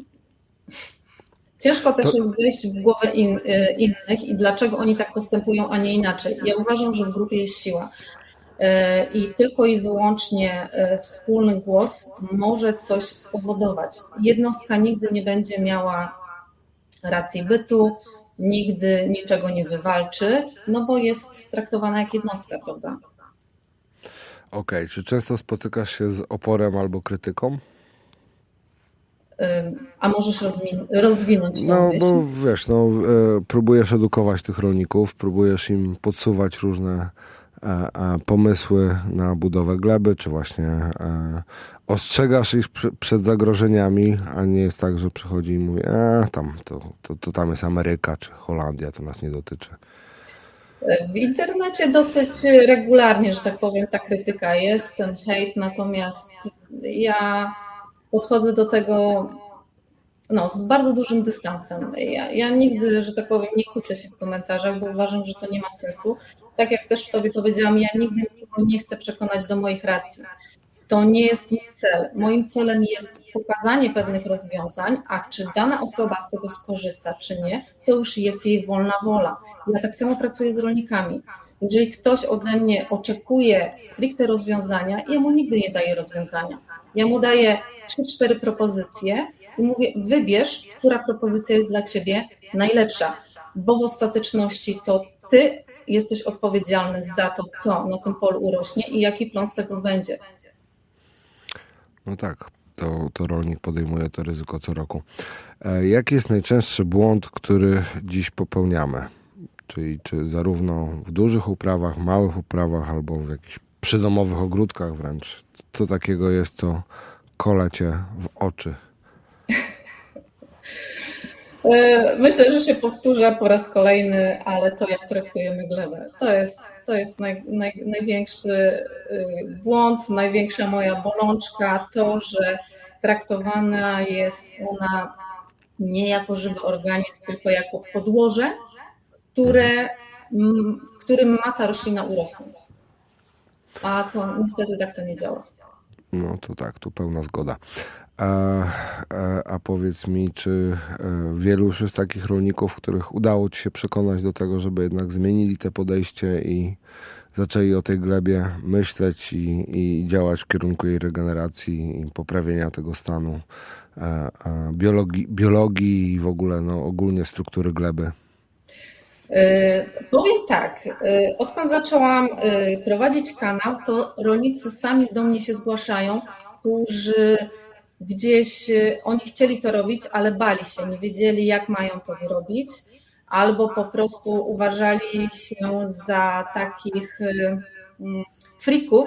C: ciężko
B: to,
C: też jest wejść w głowę in, y, innych i dlaczego oni tak postępują, a nie inaczej. Ja uważam, że w grupie jest siła. Y, I tylko i wyłącznie y, wspólny głos może coś spowodować. Jednostka nigdy nie będzie miała racji bytu, nigdy niczego nie wywalczy, no bo jest traktowana jak jednostka, prawda?
B: okej, czy często spotykasz się z oporem albo krytyką?
C: Y, A możesz rozwin- rozwinąć tą
B: No,
C: myśl?
B: bo wiesz, no, e, próbujesz edukować tych rolników, próbujesz im podsuwać różne e, e, pomysły na budowę gleby, czy właśnie e, ostrzegasz ich przy, przed zagrożeniami, a nie jest tak, że przychodzi i mówi, e, tam, to, to, to tam jest Ameryka, czy Holandia, to nas nie dotyczy.
C: W internecie dosyć regularnie, że tak powiem, ta krytyka jest, ten hejt, natomiast ja podchodzę do tego no, z bardzo dużym dystansem. Ja, ja nigdy, że tak powiem, nie kłócę się w komentarzach, bo uważam, że to nie ma sensu. Tak jak też Tobie powiedziałam, ja nigdy nikogo nie chcę przekonać do moich racji. To nie jest mój cel. Moim celem jest pokazanie pewnych rozwiązań, a czy dana osoba z tego skorzysta, czy nie, to już jest jej wolna wola. Ja tak samo pracuję z rolnikami. Jeżeli ktoś ode mnie oczekuje stricte rozwiązania, ja mu nigdy nie daję rozwiązania. Ja mu daję trzy, cztery propozycje i mówię, wybierz, która propozycja jest dla ciebie najlepsza, bo w ostateczności to ty jesteś odpowiedzialny za to, co na tym polu urośnie i jaki plon z tego będzie.
B: No tak, to, to rolnik podejmuje to ryzyko co roku. E, jaki jest najczęstszy błąd, który dziś popełniamy? Czyli czy zarówno w dużych uprawach, małych uprawach, albo w jakichś przydomowych ogródkach wręcz. Co takiego jest, co kole cię w oczy?
C: Myślę, że się powtórzę po raz kolejny, ale to jak traktujemy glebę, to jest, to jest naj, naj, największy błąd, największa moja bolączka, to, że traktowana jest ona nie jako żywy organizm, tylko jako podłoże, które, w którym ma ta roślina urosnąć. A to niestety tak to nie działa.
B: No to tak, tu pełna zgoda. A, a, a powiedz mi, czy e, wielu już jest takich rolników, których udało ci się przekonać do tego, żeby jednak zmienili te podejście i zaczęli o tej glebie myśleć i, i działać w kierunku jej regeneracji i poprawienia tego stanu e, e, biologii, biologii i w ogóle no, ogólnie struktury gleby?
C: Powiem tak, odkąd zaczęłam prowadzić kanał, to rolnicy sami do mnie się zgłaszają, którzy gdzieś oni chcieli to robić, ale bali się, nie wiedzieli, jak mają to zrobić, albo po prostu uważali się za takich frików,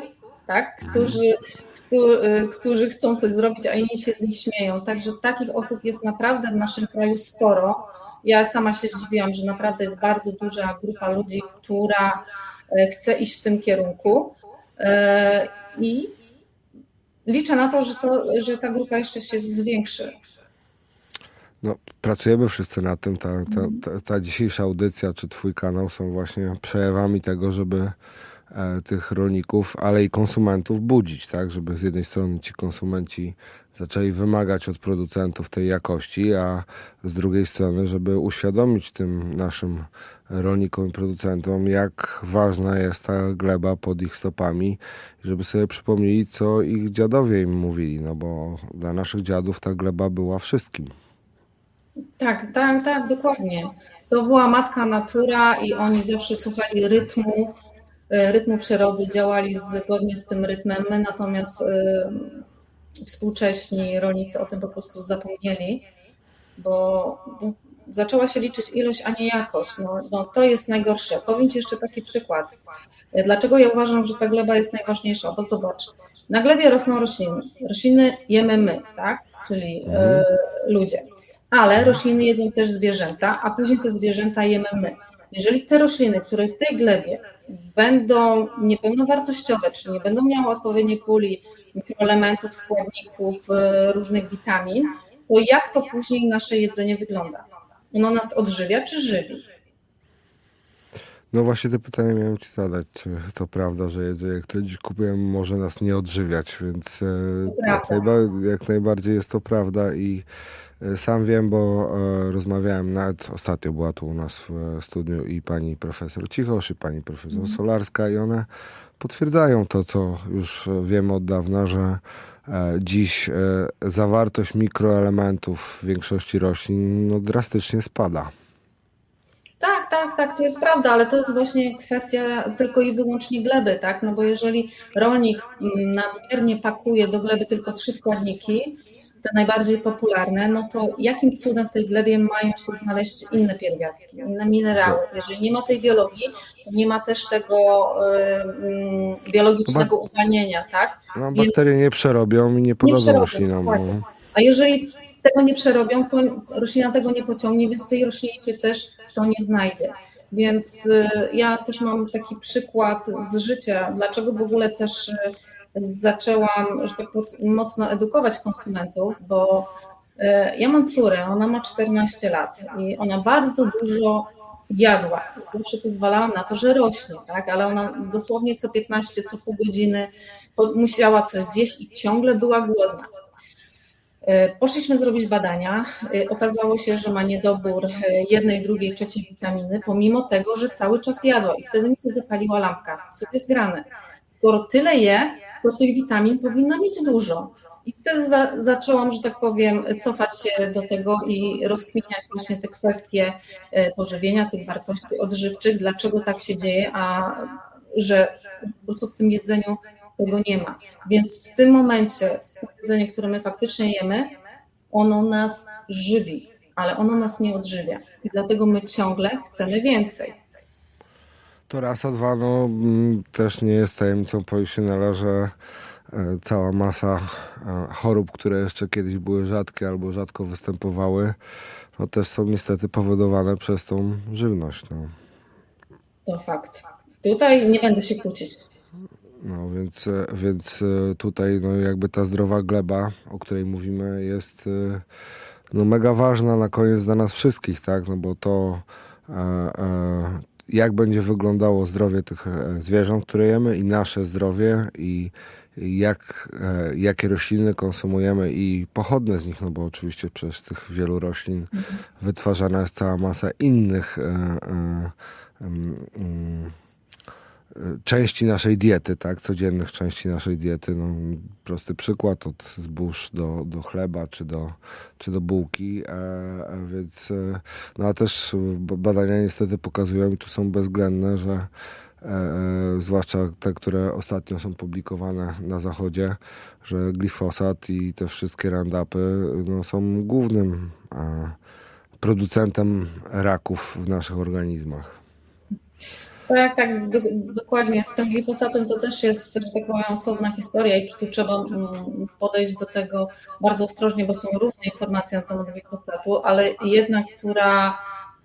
C: tak? Którzy, którzy, którzy chcą coś zrobić, a inni się z nich śmieją. Także takich osób jest naprawdę w naszym kraju sporo. Ja sama się zdziwiłam, że naprawdę jest bardzo duża grupa ludzi, która chce iść w tym kierunku i liczę na to, że, to, że ta grupa jeszcze się zwiększy.
B: No, pracujemy wszyscy nad tym. Ta, ta, ta, ta dzisiejsza audycja czy twój kanał są właśnie przejawami tego, żeby e, tych rolników, ale i konsumentów budzić, tak? Żeby z jednej strony ci konsumenci zaczęli wymagać od producentów tej jakości, a z drugiej strony, żeby uświadomić tym naszym rolnikom i producentom, jak ważna jest ta gleba pod ich stopami, żeby sobie przypomnieli, co ich dziadowie im mówili, no bo dla naszych dziadów ta gleba była wszystkim.
C: Tak, tak, tak, dokładnie. To była matka natura i oni zawsze słuchali rytmu, rytmu przyrody, działali zgodnie z tym rytmem. My natomiast y, współcześni rolnicy o tym po prostu zapomnieli, bo zaczęła się liczyć ilość, a nie jakość. No, no, to jest najgorsze. Powiem Ci jeszcze taki przykład. Dlaczego ja uważam, że ta gleba jest najważniejsza? Bo zobacz, na glebie rosną rośliny. Rośliny jemy my, tak? Czyli y, ludzie. Ale rośliny jedzą też zwierzęta, a później te zwierzęta jemy my. Jeżeli te rośliny, które w tej glebie będą niepełnowartościowe, czyli nie będą miały odpowiedniej puli mikroelementów, składników, różnych witamin, to jak to później nasze jedzenie wygląda? Ono nas odżywia czy żywi?
B: No właśnie te pytania miałem Ci zadać, czy to prawda, że jedzenie, które dziś kupujemy, może nas nie odżywiać, więc e, jak, najba- jak najbardziej jest to prawda i e, sam wiem, bo e, rozmawiałem, nawet ostatnio była tu u nas w e, studiu i pani profesor Cichosz, i pani profesor mm. Solarska i one potwierdzają to, co już wiemy od dawna, że e, dziś e, zawartość mikroelementów w większości roślin no, drastycznie spada.
C: Tak, tak, tak, to jest prawda, ale to jest właśnie kwestia tylko i wyłącznie gleby, tak? No bo jeżeli rolnik nadmiernie pakuje do gleby tylko trzy składniki, te najbardziej popularne, no to jakim cudem w tej glebie mają się znaleźć inne pierwiastki, inne minerały? Jeżeli nie ma tej biologii, to nie ma też tego y, biologicznego uwalnienia, tak?
B: No, bakterie Więc nie przerobią i nie podadzą roślinom. No.
C: A jeżeli tego nie przerobią, to roślina tego nie pociągnie, więc w tej roślinie się też to nie znajdzie. Więc ja też mam taki przykład z życia, dlaczego w ogóle też zaczęłam, że tak mocno edukować konsumentów, bo ja mam córę, ona ma czternaście lat i ona bardzo dużo jadła. Zawsze to zwalałam na to, że rośnie, tak? Ale ona dosłownie co piętnaście, co pół godziny musiała coś zjeść i ciągle była głodna. Poszliśmy zrobić badania. Okazało się, że ma niedobór jednej, drugiej, trzeciej witaminy, pomimo tego, że cały czas jadła. I wtedy mi się zapaliła lampka. Co jest grane? Skoro tyle je, to tych witamin powinna mieć dużo. I wtedy za, zaczęłam, że tak powiem, cofać się do tego i rozkminiać właśnie te kwestie pożywienia, tych wartości odżywczych, dlaczego tak się dzieje, a że po prostu w tym jedzeniu tego nie ma. Więc w tym momencie jedzenie, które my faktycznie jemy, ono nas żywi, ale ono nas nie odżywia. I dlatego my ciągle chcemy więcej.
B: To raz, a dwa, no też nie jest tajemnicą powiedziane, że cała masa chorób, które jeszcze kiedyś były rzadkie albo rzadko występowały, no też są niestety powodowane przez tą żywność. No.
C: To fakt. Tutaj nie będę się kłócić.
B: No więc, więc tutaj no jakby ta zdrowa gleba, o której mówimy, jest no mega ważna na koniec dla nas wszystkich, tak? No bo to e, e, jak będzie wyglądało zdrowie tych zwierząt, które jemy i nasze zdrowie i jak, e, jakie rośliny konsumujemy i pochodne z nich, no bo oczywiście przez tych wielu roślin mhm. wytwarzana jest cała masa innych e, e, e, części naszej diety, tak, codziennych części naszej diety. No, prosty przykład od zbóż do, do chleba czy do, czy do bułki, e, e, więc e, no a też badania niestety pokazują i tu są bezwzględne, że e, e, zwłaszcza te, które ostatnio są publikowane na zachodzie, że glifosat i te wszystkie Roundupy no, są głównym e, producentem raków w naszych organizmach.
C: Tak, tak, do, dokładnie. Z tym glifosatem to też jest, że tak powiem, osobna historia i tu trzeba mm, podejść do tego bardzo ostrożnie, bo są różne informacje na temat glifosatu, ale jedna, która,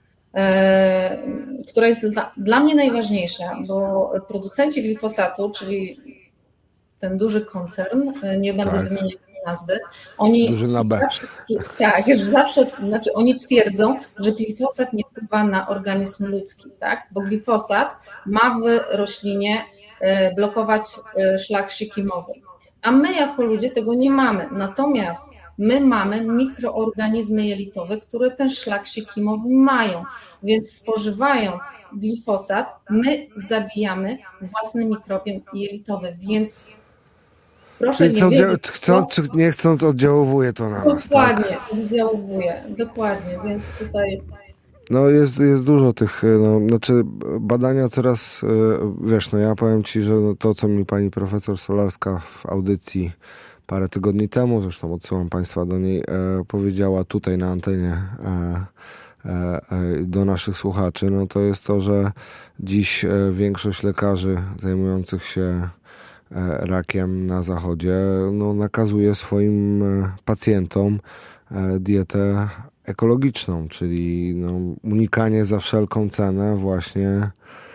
C: e, która jest dla, dla mnie najważniejsza, bo producenci glifosatu, czyli ten duży koncern, nie będę
B: Tak.
C: wymieniać nazwy, oni
B: Duży na B.
C: zawsze, tak, zawsze, znaczy oni twierdzą, że glifosat nie wpływa na organizm ludzki, tak? Bo glifosat ma w roślinie blokować szlak sikimowy, a my jako ludzie tego nie mamy. Natomiast my mamy mikroorganizmy jelitowe, które ten szlak sikimowy mają, więc spożywając glifosat, my zabijamy własny mikrobiom jelitowy, więc proszę
B: Czyli
C: nie
B: co,
C: wiedzieć,
B: chcą, czy nie chcąc, oddziałuje to na nas, tak?
C: dokładnie oddziałuje, dokładnie, więc tutaj
B: No jest, jest dużo tych, no, znaczy badania coraz, wiesz, no ja powiem ci, że no to, co mi pani profesor Solarska w audycji parę tygodni temu, zresztą odsyłam państwa do niej, e, powiedziała tutaj na antenie e, e, do naszych słuchaczy, no to jest to, że dziś e, większość lekarzy zajmujących się rakiem na zachodzie, no, nakazuje swoim pacjentom dietę ekologiczną, czyli no, unikanie za wszelką cenę właśnie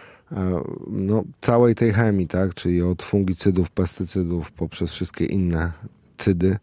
B: no, całej tej chemii, tak? Czyli od fungicydów, pestycydów poprzez wszystkie inne cydy,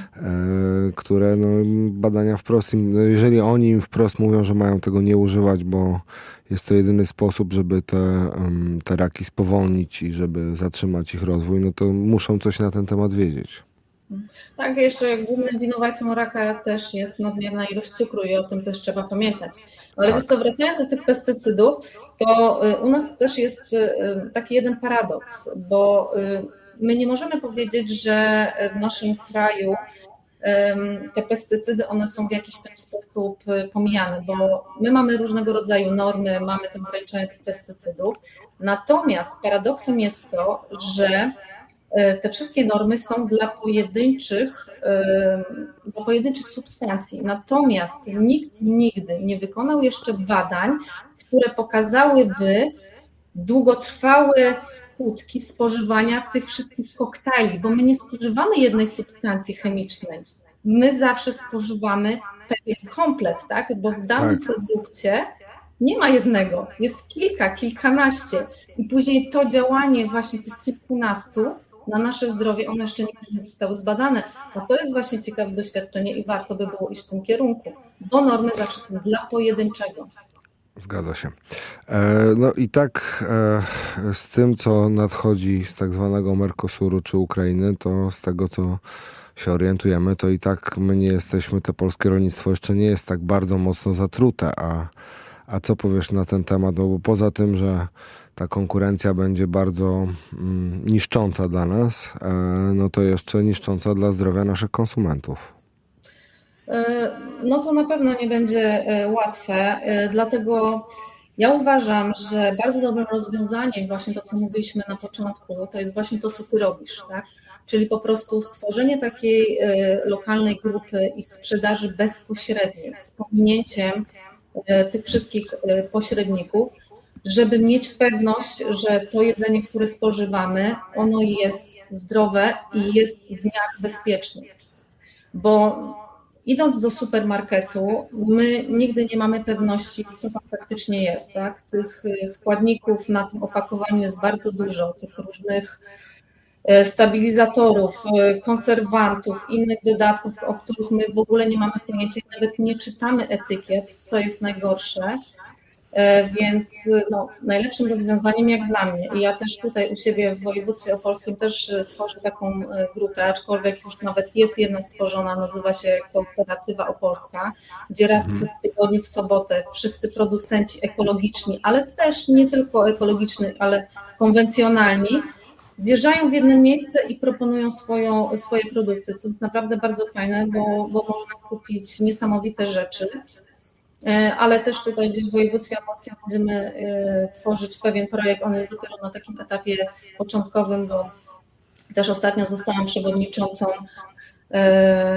B: które no, badania wprost, im, no, jeżeli oni im wprost mówią, że mają tego nie używać, bo jest to jedyny sposób, żeby te, te raki spowolnić i żeby zatrzymać ich rozwój, no to muszą coś na ten temat wiedzieć.
C: Tak, jeszcze głównym winowajcą raka też jest nadmierna ilość cukru i o tym też trzeba pamiętać. Ale tak. Wiesz co, wracając do tych pestycydów, to u nas też jest taki jeden paradoks, bo my nie możemy powiedzieć, że w naszym kraju te pestycydy, one są w jakiś tam sposób pomijane, bo my mamy różnego rodzaju normy, mamy to ograniczenie tych pestycydów, natomiast paradoksem jest to, że te wszystkie normy są dla pojedynczych, dla pojedynczych substancji, natomiast nikt nigdy nie wykonał jeszcze badań, które pokazałyby długotrwałe skutki spożywania tych wszystkich koktajli, bo my nie spożywamy jednej substancji chemicznej. My zawsze spożywamy ten komplet, tak? Bo w danym tak. produkcie nie ma jednego, jest kilka, kilkanaście i później to działanie właśnie tych kilkunastu na nasze zdrowie, one jeszcze nigdy nie zostały zbadane. A to jest właśnie ciekawe doświadczenie i warto by było iść w tym kierunku, bo normy zawsze są dla pojedynczego.
B: Zgadza się. No i tak z tym, co nadchodzi z tak zwanego Mercosuru czy Ukrainy, to z tego, co się orientujemy, to i tak my nie jesteśmy, te polskie rolnictwo jeszcze nie jest tak bardzo mocno zatrute. A, a co powiesz na ten temat? No bo poza tym, że ta konkurencja będzie bardzo mm, niszcząca dla nas, no to jeszcze niszcząca dla zdrowia naszych konsumentów.
C: No to na pewno nie będzie łatwe, dlatego ja uważam, że bardzo dobrym rozwiązaniem, właśnie to, co mówiliśmy na początku, to jest właśnie to, co ty robisz, tak? Czyli po prostu stworzenie takiej lokalnej grupy i sprzedaży bezpośredniej z pominięciem tych wszystkich pośredników, żeby mieć pewność, że to jedzenie, które spożywamy, ono jest zdrowe i jest w miarę bezpieczne. Bo idąc do supermarketu, my nigdy nie mamy pewności, co tam faktycznie jest. Tak? Tych składników na tym opakowaniu jest bardzo dużo, tych różnych stabilizatorów, konserwantów, innych dodatków, o których my w ogóle nie mamy pojęcia, nawet nie czytamy etykiet, co jest najgorsze. Więc no, najlepszym rozwiązaniem jak dla mnie, i ja też tutaj u siebie w województwie opolskim też tworzę taką grupę, aczkolwiek już nawet jest jedna stworzona, nazywa się Kooperatywa Opolska, gdzie raz w tygodniu w sobotę wszyscy producenci ekologiczni, ale też nie tylko ekologiczni, ale konwencjonalni, zjeżdżają w jedno miejsce i proponują swoją, swoje produkty, co jest naprawdę bardzo fajne, bo, bo można kupić niesamowite rzeczy. Ale też tutaj gdzieś w województwie opolskim będziemy tworzyć pewien projekt, on jest dopiero na takim etapie początkowym, bo też ostatnio zostałam przewodniczącą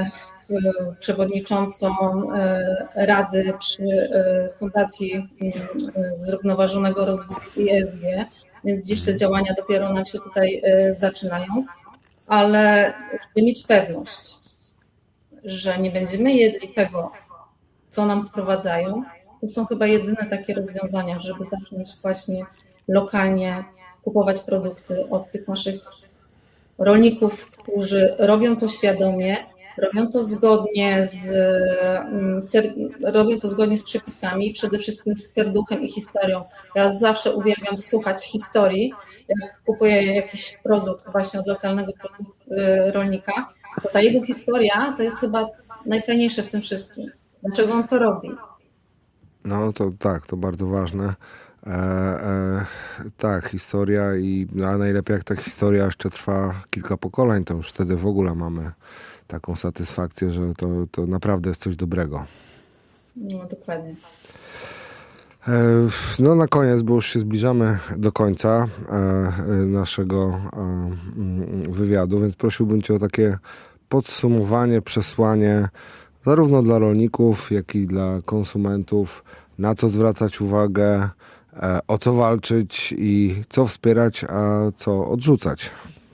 C: e, przewodniczącą e, Rady przy e, Fundacji e, Zrównoważonego Rozwoju I S G, więc dziś te działania dopiero nam się tutaj e, zaczynają, ale żeby mieć pewność, że nie będziemy jedli tego, co nam sprowadzają, to są chyba jedyne takie rozwiązania, żeby zacząć właśnie lokalnie kupować produkty od tych naszych rolników, którzy robią to świadomie, robią to zgodnie z, ser, robią to zgodnie z przepisami, przede wszystkim z serduchem i historią. Ja zawsze uwielbiam słuchać historii, jak kupuję jakiś produkt właśnie od lokalnego rolnika, to ta jego historia to jest chyba najfajniejsze w tym wszystkim. Dlaczego on to robi?
B: No to tak, to bardzo ważne. E, e, tak, historia i a najlepiej jak ta historia jeszcze trwa kilka pokoleń, to już wtedy w ogóle mamy taką satysfakcję, że to, to naprawdę jest coś dobrego.
C: No dokładnie.
B: E, no na koniec, bo już się zbliżamy do końca e, naszego e, wywiadu, więc prosiłbym Cię o takie podsumowanie, przesłanie zarówno dla rolników, jak i dla konsumentów, na co zwracać uwagę, o co walczyć i co wspierać, a co odrzucać.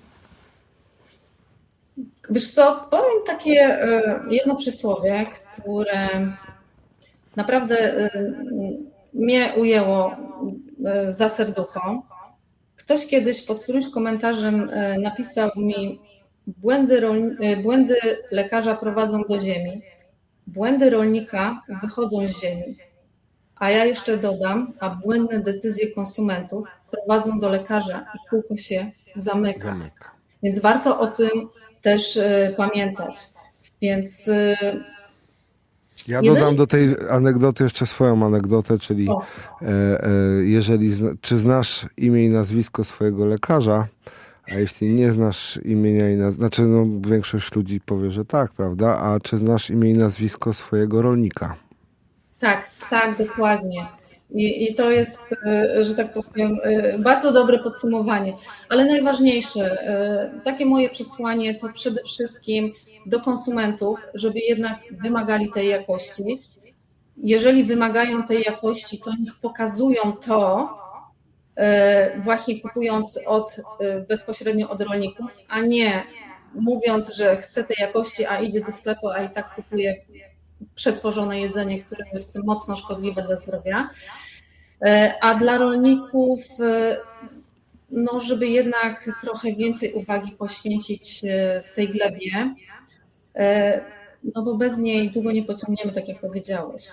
C: Wiesz co, powiem takie jedno przysłowie, które naprawdę mnie ujęło za serducho. Ktoś kiedyś pod którymś komentarzem napisał mi: błędy, rolni- błędy lekarza prowadzą do ziemi, błędy rolnika wychodzą z ziemi. A ja jeszcze dodam, a błędne decyzje konsumentów prowadzą do lekarza i kółko się zamyka. zamyka. Więc warto o tym też y, pamiętać. Więc y,
B: ja dodam jeden... do tej anegdoty jeszcze swoją anegdotę, czyli e, e, jeżeli zna, czy znasz imię i nazwisko swojego lekarza, a jeśli nie znasz imienia i nazwiska, znaczy no, większość ludzi powie, że tak, prawda? A czy znasz imię i nazwisko swojego rolnika?
C: Tak, tak, dokładnie. I, I to jest, że tak powiem, bardzo dobre podsumowanie. Ale najważniejsze, takie moje przesłanie to przede wszystkim do konsumentów, żeby jednak wymagali tej jakości. Jeżeli wymagają tej jakości, to niech pokazują to, właśnie kupując od, bezpośrednio od rolników, a nie mówiąc, że chce tej jakości, a idzie do sklepu, a i tak kupuje przetworzone jedzenie, które jest mocno szkodliwe dla zdrowia. A dla rolników, no, żeby jednak trochę więcej uwagi poświęcić tej glebie, no bo bez niej długo nie pociągniemy, tak jak powiedziałeś.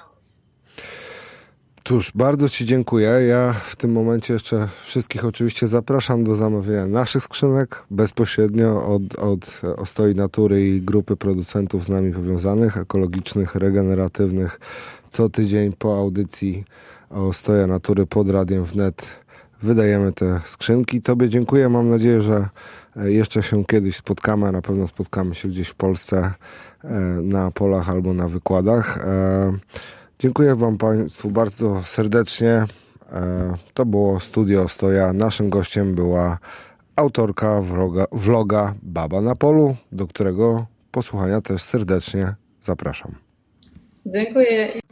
B: Cóż, bardzo Ci dziękuję. Ja w tym momencie jeszcze wszystkich oczywiście zapraszam do zamawiania naszych skrzynek bezpośrednio od, od Ostoi Natury i grupy producentów z nami powiązanych, ekologicznych, regeneratywnych. Co tydzień po audycji Ostoja Natury pod Radiem Wnet wydajemy te skrzynki. Tobie dziękuję. Mam nadzieję, że jeszcze się kiedyś spotkamy. Na pewno spotkamy się gdzieś w Polsce na polach albo na wykładach. Dziękuję Wam Państwu bardzo serdecznie. To było Studio Ostoja. Naszym gościem była autorka vloga, vloga Baba na Polu, do którego posłuchania też serdecznie zapraszam.
C: Dziękuję.